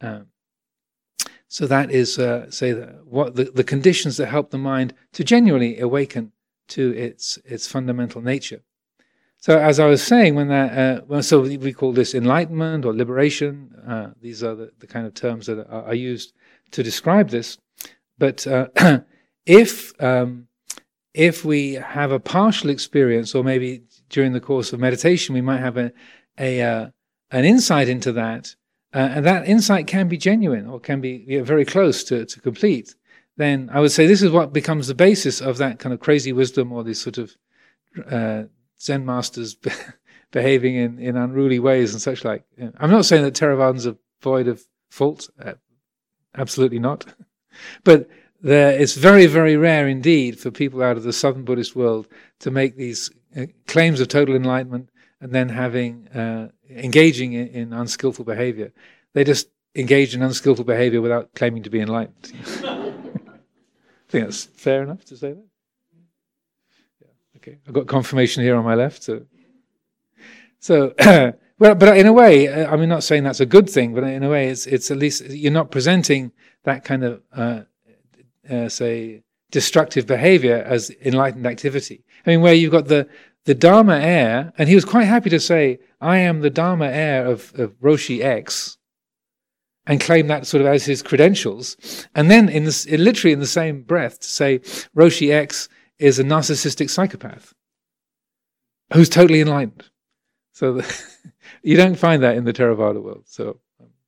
So that is, what the conditions that help the mind to genuinely awaken to its fundamental nature. So as I was saying, so we call this enlightenment or liberation. These are the kind of terms that are used to describe this. But if if we have a partial experience, or maybe during the course of meditation, we might have an insight into that, and that insight can be genuine or can be very close to complete, then I would say this is what becomes the basis of that kind of crazy wisdom, or these sort of Zen masters behaving in unruly ways and such like. I'm not saying that Theravadins are void of fault, absolutely not. But it's very, very rare indeed for people out of the Southern Buddhist world to make these claims of total enlightenment and then engaging in unskillful behavior. They just engage in unskillful behavior without claiming to be enlightened. I think that's fair enough to say that. Yeah, okay, I've got confirmation here on my left. So well, but in a way, I'm not saying that's a good thing, but in a way, it's at least you're not presenting that kind of say destructive behavior as enlightened activity. I mean, where you've got the Dharma heir, and he was quite happy to say, "I am the Dharma heir of Roshi X," and claim that sort of as his credentials, and then literally in the same breath to say Roshi X is a narcissistic psychopath who's totally enlightened. So you don't find that in the Theravada world. So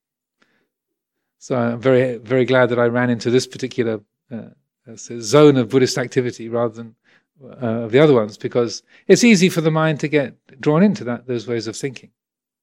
I'm very, very glad that I ran into this particular zone of Buddhist activity rather than of the other ones, because it's easy for the mind to get drawn into those ways of thinking.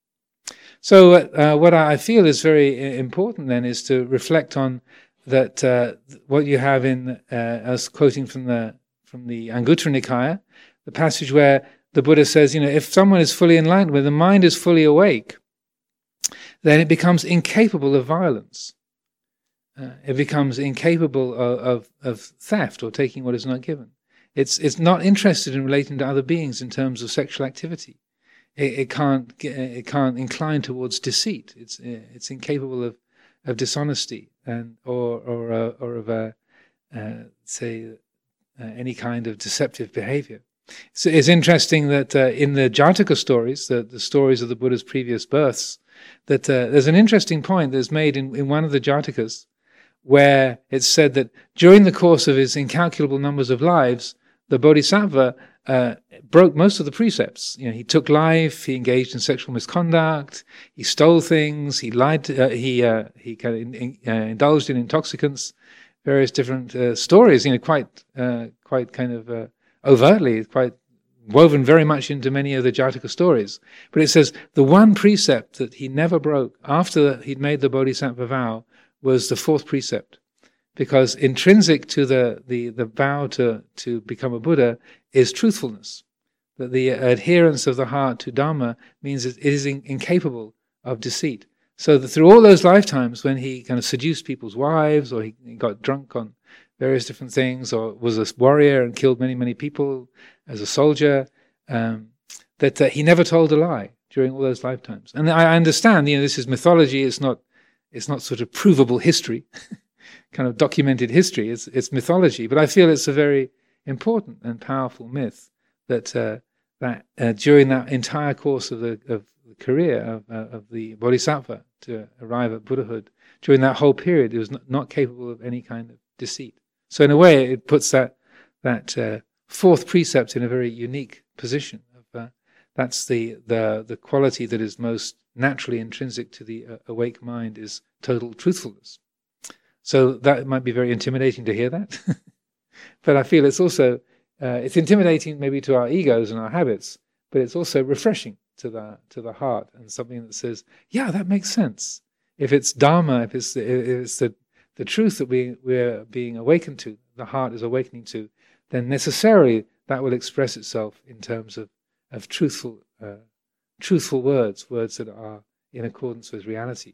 So what I feel is very important then is to reflect on that what you have in us quoting from the Anguttara Nikaya, the passage where the Buddha says, if someone is fully enlightened, when the mind is fully awake, then it becomes incapable of violence. It becomes incapable of theft or taking what is not given. It's not interested in relating to other beings in terms of sexual activity. It can't incline towards deceit. It's incapable of dishonesty or of any kind of deceptive behavior. So it's interesting that in the Jataka stories, the stories of the Buddha's previous births, that there's an interesting point that's made in one of the Jatakas, where it's said that during the course of his incalculable numbers of lives, the Bodhisattva broke most of the precepts. He took life, he engaged in sexual misconduct, he stole things, he lied, he kind of indulged in intoxicants, various different stories. Quite kind of overtly, quite woven very much into many of the Jataka stories. But it says the one precept that he never broke after he'd made the Bodhisattva vow was the fourth precept. Because intrinsic to the vow to become a Buddha is truthfulness. That the adherence of the heart to Dhamma means it is incapable of deceit. So that through all those lifetimes when he kind of seduced people's wives, or he got drunk on various different things, or was a warrior and killed many, many people as a soldier, that he never told a lie during all those lifetimes. And I understand, this is mythology, it's not sort of provable history, kind of documented history, it's mythology, but I feel it's a very important and powerful myth that during that entire course of the career of the Bodhisattva to arrive at Buddhahood, during that whole period, he was not capable of any kind of deceit. So in a way, it puts that fourth precept in a very unique position. That's the quality that is most naturally intrinsic to the awake mind is total truthfulness. So that might be very intimidating to hear that, but I feel it's also it's intimidating maybe to our egos and our habits, but it's also refreshing to the heart, and something that says, yeah, that makes sense. If it's Dharma, if it's the truth that we're being awakened to, the heart is awakening to, then necessarily that will express itself in terms of truthful words that are in accordance with reality.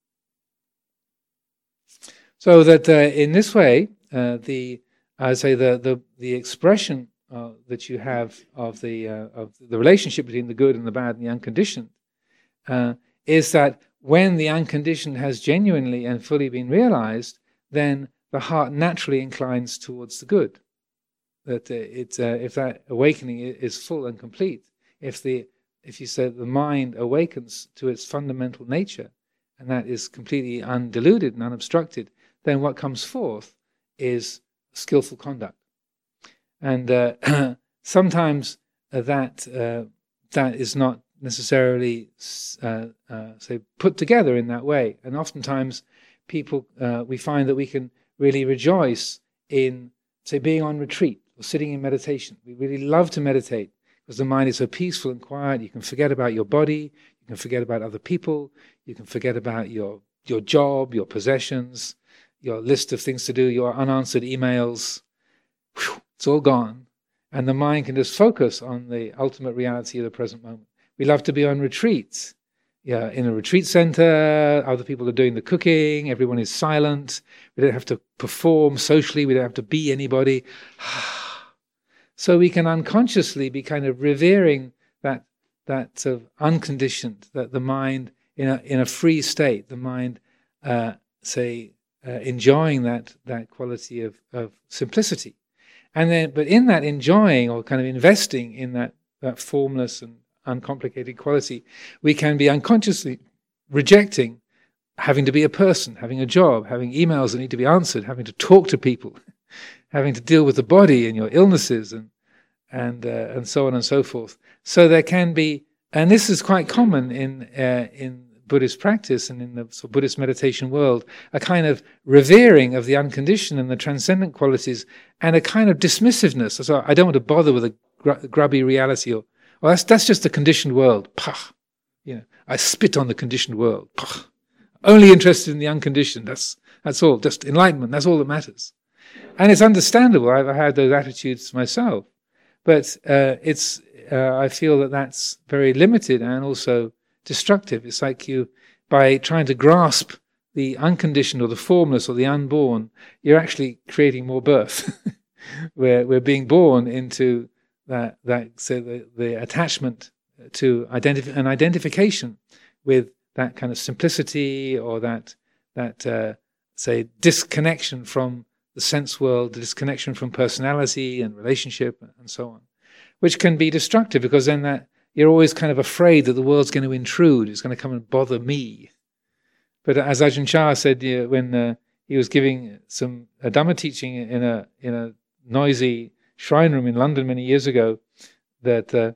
So that in this way, the expression that you have of the relationship between the good and the bad and the unconditioned is that when the unconditioned has genuinely and fully been realized, then the heart naturally inclines towards the good. That if that awakening is full and complete, if you say the mind awakens to its fundamental nature, and that is completely undiluted and unobstructed, then what comes forth is skillful conduct. And sometimes that is not necessarily say put together in that way. And oftentimes people, we find that we can really rejoice in, say, being on retreat or sitting in meditation. We really love to meditate because the mind is so peaceful and quiet. You can forget about your body, you can forget about other people, you can forget about your job, your possessions, your list of things to do, your unanswered emails. Whew, it's all gone. And the mind can just focus on the ultimate reality of the present moment. We love to be on retreats. Yeah, in a retreat center, other people are doing the cooking, everyone is silent, we don't have to perform socially, we don't have to be anybody. So we can unconsciously be kind of revering that sort of unconditioned, that the mind in a free state, the mind, enjoying that quality of simplicity. And then, but in that enjoying or kind of investing in that formless and uncomplicated quality, we can be unconsciously rejecting having to be a person, having a job, having emails that need to be answered, having to talk to people, having to deal with the body and your illnesses and so on and so forth. So there can be, and this is quite common in Buddhist practice and in the sort of Buddhist meditation world, a kind of revering of the unconditioned and the transcendent qualities, and a kind of dismissiveness. So I don't want to bother with a grubby reality, or well, that's just the conditioned world. Pah, I spit on the conditioned world. Pah. Only interested in the unconditioned. That's all. Just enlightenment. That's all that matters. And it's understandable. I've had those attitudes myself, but I feel that that's very limited and also destructive. It's like by trying to grasp the unconditioned or the formless or the unborn, you're actually creating more birth. We're being born into the attachment to an identification with that kind of simplicity or that disconnection from the sense world, the disconnection from personality and relationship and so on, which can be destructive because then you're always kind of afraid that the world's going to intrude, it's going to come and bother me. But as Ajahn Chah said when he was giving some Dhamma teaching in a noisy shrine room in London many years ago, that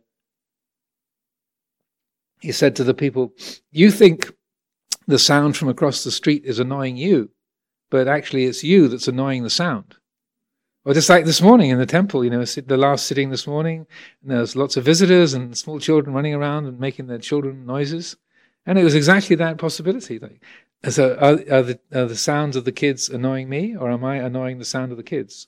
he said to the people, you think the sound from across the street is annoying you, but actually it's you that's annoying the sound. Or just like this morning in the temple, the last sitting this morning, and there was lots of visitors and small children running around and making their children noises. And it was exactly that possibility. So are the sounds of the kids annoying me, or am I annoying the sound of the kids?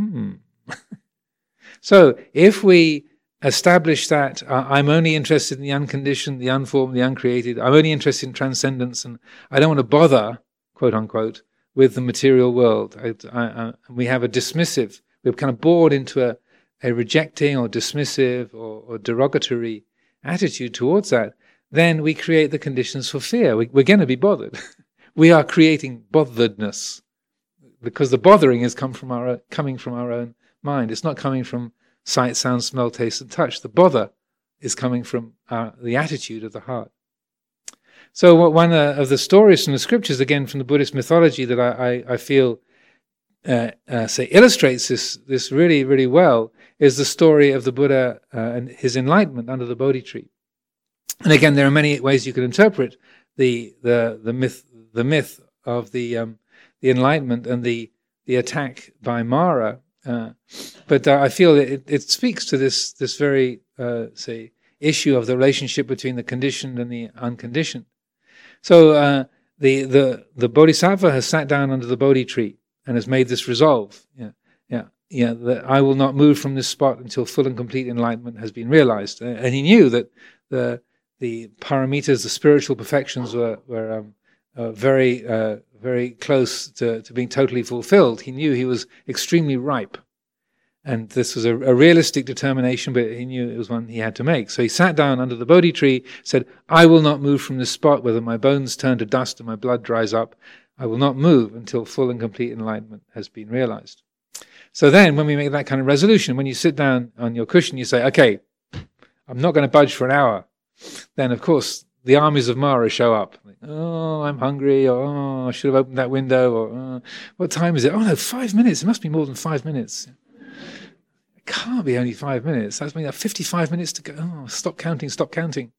So if we establish that I'm only interested in the unconditioned, the unformed, the uncreated, I'm only interested in transcendence, and I don't want to bother, quote unquote, with the material world. We have a dismissive, we're kind of bored into a rejecting or dismissive or derogatory attitude towards that, then we create the conditions for fear. We're going to be bothered. We are creating botheredness because the bothering is coming from our own mind. It's not coming from sight, sound, smell, taste, and touch. The bother is coming from the attitude of the heart. So one of the stories from the scriptures, again from the Buddhist mythology, that I feel illustrates this really, really well, is the story of the Buddha and his enlightenment under the Bodhi tree. And again, there are many ways you can interpret the myth of the enlightenment and the attack by Mara. But I feel it speaks to this very issue of the relationship between the conditioned and the unconditioned. So the Bodhisattva has sat down under the Bodhi tree and has made this resolve. That I will not move from this spot until full and complete enlightenment has been realized. And he knew that the paramitas, the spiritual perfections, were very close to being totally fulfilled. He knew he was extremely ripe. And this was a realistic determination, but he knew it was one he had to make. So he sat down under the Bodhi tree, said, I will not move from this spot, whether my bones turn to dust and my blood dries up. I will not move until full and complete enlightenment has been realized. So then, when we make that kind of resolution, when you sit down on your cushion, you say, okay, I'm not going to budge for an hour. Then, of course, the armies of Mara show up. Like, oh, I'm hungry, or oh, I should have opened that window, or what time is it? Oh no, 5 minutes. It must be more than 5 minutes. can't be only 5 minutes. That's mean 55 minutes to go. Oh, stop counting, stop counting.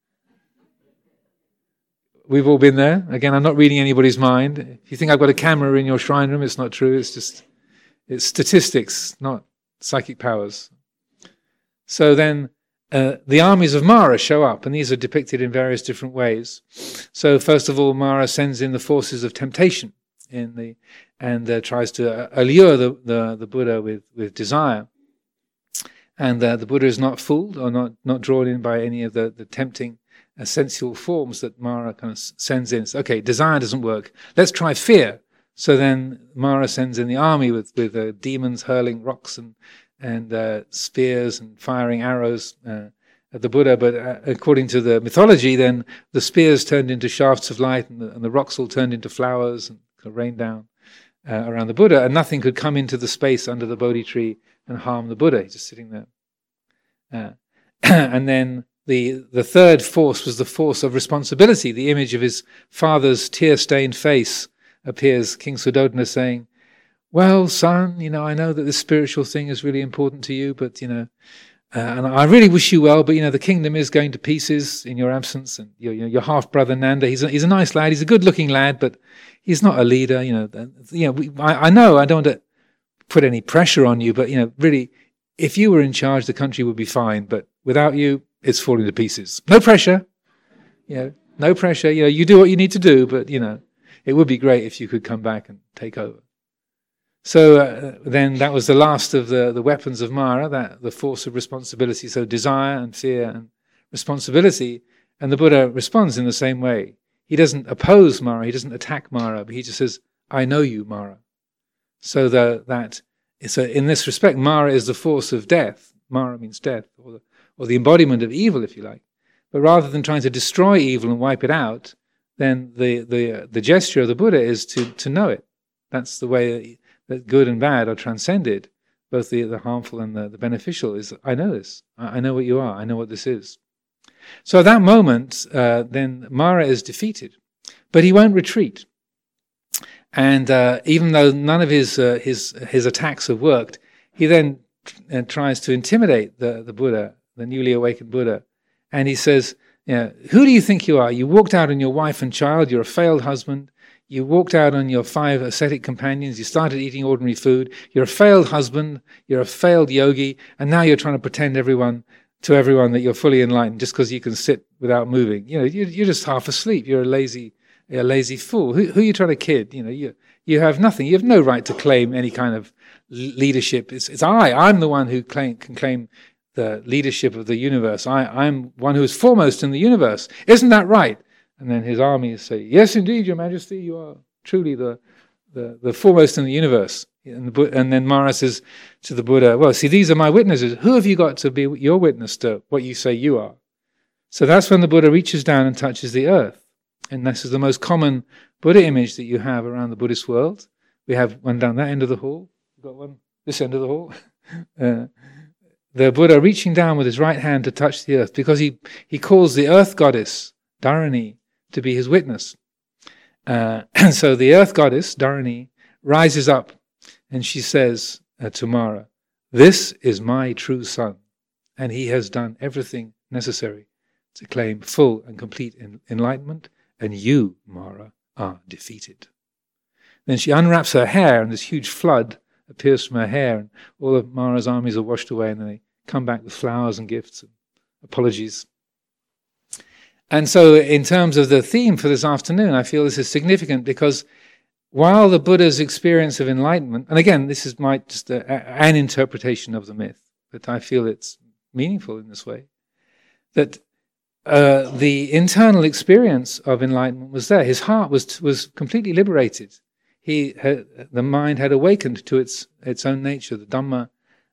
We've all been there. Again, I'm not reading anybody's mind. If you think I've got a camera in your shrine room, it's not true. It's statistics, not psychic powers. So then the armies of Mara show up, and these are depicted in various different ways. So first of all, Mara sends in the forces of temptation and tries to allure the Buddha with desire. And the Buddha is not fooled or not drawn in by any of the tempting sensual forms that Mara kind of sends in. So, okay, desire doesn't work. Let's try fear. So then Mara sends in the army with demons hurling rocks and spears and firing arrows at the Buddha. But according to the mythology, then the spears turned into shafts of light, and the rocks all turned into flowers and rained down around the Buddha, and nothing could come into the space under the Bodhi tree and harm the Buddha. He's just sitting there. And then the third force was the force of responsibility. The image of his father's tear-stained face appears. King Suddhodana saying, well, son, I know that this spiritual thing is really important to you, but, and I really wish you well, but, the kingdom is going to pieces in your absence, and your half-brother Nanda, he's a nice lad, he's a good-looking lad, but he's not a leader, I know I don't want to put any pressure on you, but, really, if you were in charge, the country would be fine, but without you, it's falling to pieces. No pressure, no pressure, you do what you need to do, but, it would be great if you could come back and take over. So then that was the last of the weapons of Mara, the force of responsibility, so desire and fear and responsibility, and the Buddha responds in the same way. He doesn't oppose Mara, he doesn't attack Mara, but he just says, I know you, Mara. So in this respect, Mara is the force of death. Mara means death, or the embodiment of evil, if you like. But rather than trying to destroy evil and wipe it out, then the gesture of the Buddha is to know it. That's the way that good and bad are transcended, both the harmful and the beneficial, is I know this. I know what you are. I know what this is. So at that moment, then Mara is defeated. But he won't retreat. And even though none of his attacks have worked, he then tries to intimidate the Buddha, the newly awakened Buddha. And he says, who do you think you are? You walked out on your wife and child, you're a failed husband. You walked out on your 5 ascetic companions, you started eating ordinary food, you're a failed husband, you're a failed yogi, and now you're trying to pretend to everyone that you're fully enlightened just because you can sit without moving. You're just half asleep, you're a lazy fool. Who are you trying to kid? You have nothing, you have no right to claim any kind of leadership. I'm the one who can claim the leadership of the universe. I'm one who is foremost in the universe. Isn't that right? And then his armies say, yes, indeed, Your Majesty, you are truly the foremost in the universe. And then Mara says to the Buddha, well, see, these are my witnesses. Who have you got to be your witness to what you say you are? So that's when the Buddha reaches down and touches the earth. And this is the most common Buddha image that you have around the Buddhist world. We have one down that end of the hall. We've got one this end of the hall. The Buddha reaching down with his right hand to touch the earth, because he calls the earth goddess, Dharani, to be his witness. So the earth goddess, Dharani, rises up and she says to Mara, this is my true son, and he has done everything necessary to claim full and complete enlightenment, and you, Mara, are defeated. Then she unwraps her hair, and this huge flood appears from her hair, and all of Mara's armies are washed away, and then they come back with flowers and gifts and apologies. And so in terms of the theme for this afternoon, I feel this is significant because while the Buddha's experience of enlightenment, and again, this is just an interpretation of the myth, but I feel it's meaningful in this way, that the internal experience of enlightenment was there. His heart was completely liberated. The mind had awakened to its own nature. The Dhamma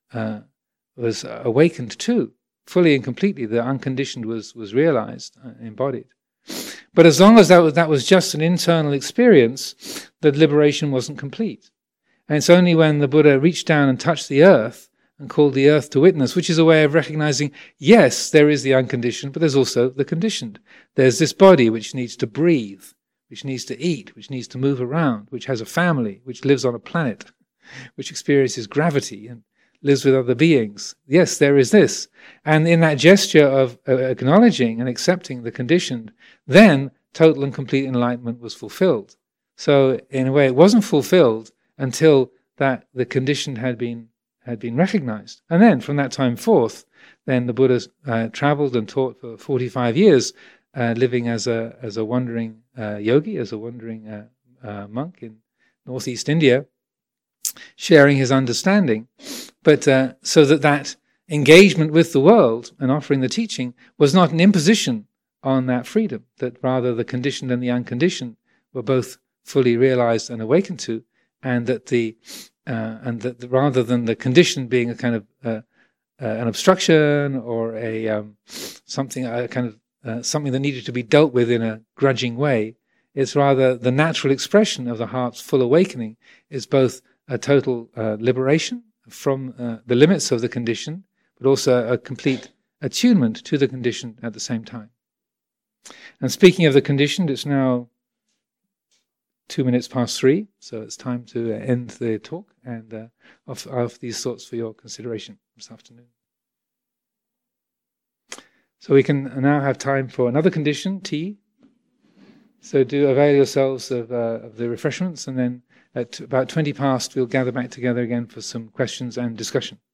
was awakened too. Fully and completely, the unconditioned was realized, embodied. But as long as that was just an internal experience, the liberation wasn't complete. And it's only when the Buddha reached down and touched the earth and called the earth to witness, which is a way of recognizing, yes, there is the unconditioned, but there's also the conditioned. There's this body which needs to breathe, which needs to eat, which needs to move around, which has a family, which lives on a planet, which experiences gravity and lives with other beings. Yes, there is this. And in that gesture of acknowledging and accepting the conditioned, then total and complete enlightenment was fulfilled. So in a way, it wasn't fulfilled until that the conditioned had been recognized. And then from that time forth, then the Buddha traveled and taught for 45 years, living as a wandering yogi, as a wandering monk in northeast India, sharing his understanding. But so that engagement with the world and offering the teaching was not an imposition on that freedom, that rather the conditioned and the unconditioned were both fully realized and awakened to, and that rather than the conditioned being a kind of an obstruction or something that needed to be dealt with in a grudging way, it's rather the natural expression of the heart's full awakening is both a total liberation from the limits of the conditioned, but also a complete attunement to the conditioned at the same time. And speaking of the conditioned, it's now 3:02, so it's time to end the talk and offer these thoughts for your consideration this afternoon. So we can now have time for another condition, tea. So do avail yourselves of the refreshments, and then at about 20 past we'll gather back together again for some questions and discussion.